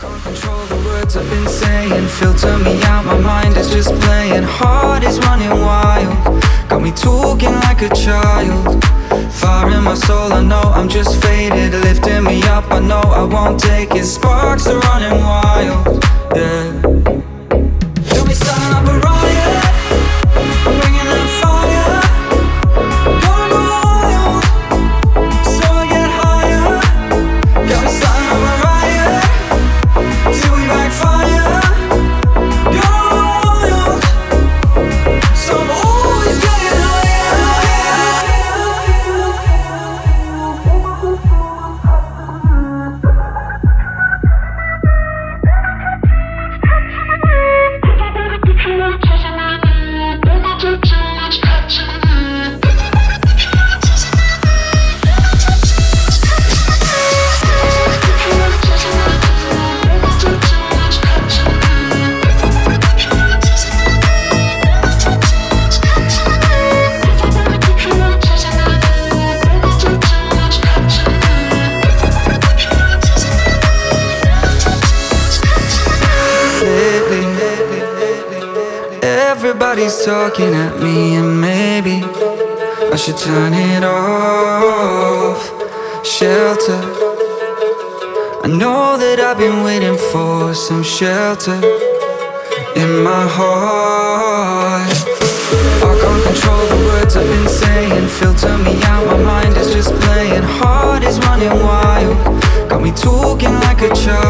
Can't control the words I've been saying. Filter me out, my mind is just playing. Heart is running wild, got me talking like a child. Fire in my soul, I know I'm just faded. Lifting me up, I know I won't take it. Sparks are running wild, yeah. Got me starting up a riot, I'm bringing that fire. Gonna go wild, so I get higher. Got me starting up a riot, till we backfire. Gonna go wild, so I'm always getting everybody's talking at me, and maybe I should turn it off. Shelter, I know that I've been waiting for some shelter in my heart. I can't control the words I've been saying. Filter me out, my mind is just playing. Heart is running wild, got me talking like a child.